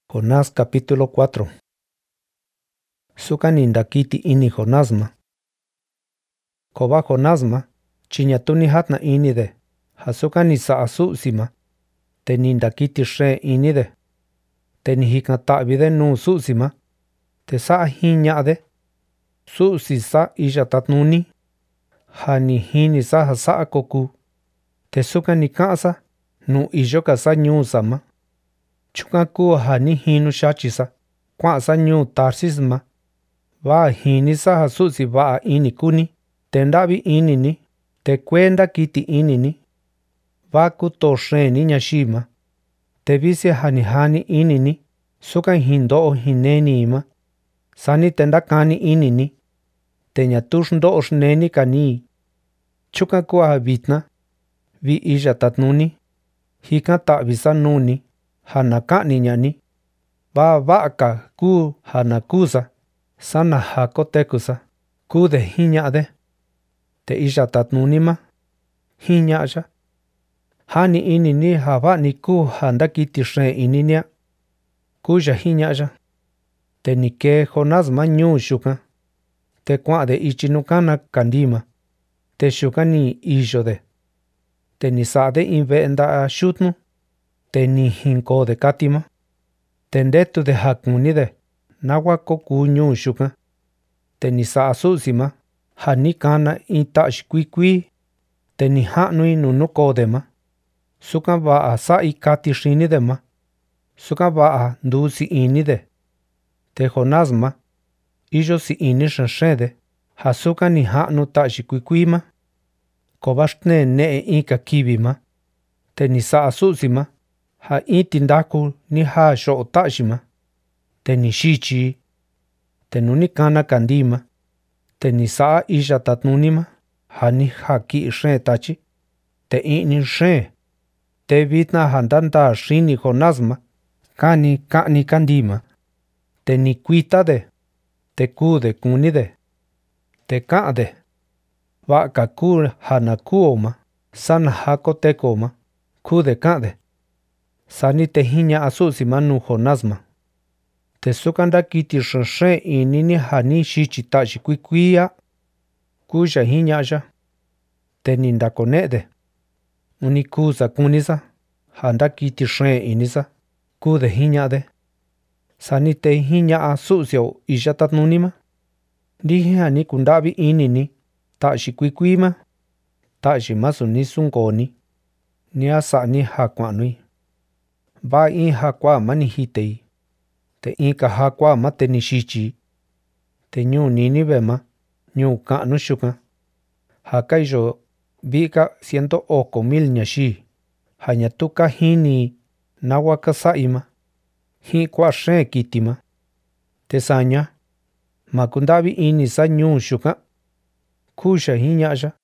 Jonás capítulo 4. Suka ni ndakiti ini Jonásma. Koba Jonásma, chiñatuni hatna inide, ja suka ni sa'a su'sima, te ni ndakiti xeen inide. Te ni jikan-ta'vide nuu su'sima, te sa'a jiña'ade. Su'si sa iya tatnuni, ja ni jinisa ja sa'a ko kuu, te suka ni ka'ansa nuu iyo-ka sa ñuu sama. Chukan kuu ja ni jinu xachisa kua'ansa ñuu Tarsisma, vaa jinisa ja Su'si va'a ini kuu-ni, te nda'vi ini-ni, te kuenda kiti ini-ni. Vaa kutoo xeen-ni ñayivi-ma, te visi ja ni jani ini-ni suka jindo'o jineni-ima, sani te ndakani ini-ni, te ñatuu xndo'o xneni-ka-ni. Chukan kuu ja vitna, vi iya tatnuni, jikan-ta'visa nuu-ni ja na ka'ni ña'a-ni. Vaa va'a-ka kuu ja na kuusa, sana ja kotekusa, kuu-de jiña'ade. Te iya tatnuni-ma, jiña'a-ya: Jani ini-ni ja va'a-ni kuu ja ndakiti xeen ini-ni-a, kuu-ya jiña'a-ya. Te ni kee Jonásma ñuu yukan, te kua'an-de ichi nuu kana kandii-ma, te yukan ni iyo-de. Te ni sa'ade in ve'e nda'a yutnu, te ni jinkoo-de kati-ma. Te ndetu-de ja kuni-de nawa ko kuu ñuu yukan. Te ni sa'a Su'si-ma ja ni kana in ta'xi kuii kuii, te ni ja'nui nuu nukoo-de-ma. Sukan va'a sa'i kati xini-de-ma, sukan va'a nduu sii ini-de. Te Jonásma, iyo sii ini xen-de ja sukan ni ja'nu ta'xi kuii kuii-ma. Koba xtnee ne'e in-ka kivi-ma, te ni sa'a Su'si-ma ja in tindaku ni jaa xo'o ta'xi-ma, te ni xichi-i. Te nu ni kana kandii-ma, te ni sa'a iya tatnuni-ma ja ni jaki'i xeen tachi, te i'ni xeen. Te vitna ja ndandaa xini Jonásma kani ka'ni kandii-ma, te ni kuita-de, te kuu-de kuni-de. Te ka'an-de: Va'a-ka kuu ja na ku'o-ma sana ja koteku-o-ma, kuu-de ka'an-de. Sani te jiña'a Su'si-ma nuu Jonásma: Te suka ndakiti xeen ini-ni ja ni xichi ta'xi kuii kuii-a, kuu-ya jiña'a-ya. Te ni ndakone'e-de: Uni kuusa kunisa ja ndakiti xeen ini-sa, kuu-de jiña'ade. Sani te jiña'a Su'si-o iya tatnuni-ma: Ndijin ja ni kunda'vi ini-ni ta'xi kuii kuii-ma, ta'xi masu ni sunkoo-ni, ni a sa'a-ni ja kua'nu-i. Vaa in jakuaa-ma ni jitei, te in-ka jakuaa-ma te ni xichi-i. Te ñuu Nínive-ma, ñuu ka'nu yukan, ja ka iyo vi'ika 100,000 ñayii, ja ñatuu ka jini nawa ka sa'i-ma, ji'in kua'a xeen kiti-ma. Te saña, ma kunda'vi ini-sa ñuu yukan, kuu-ya jiña'a-ya.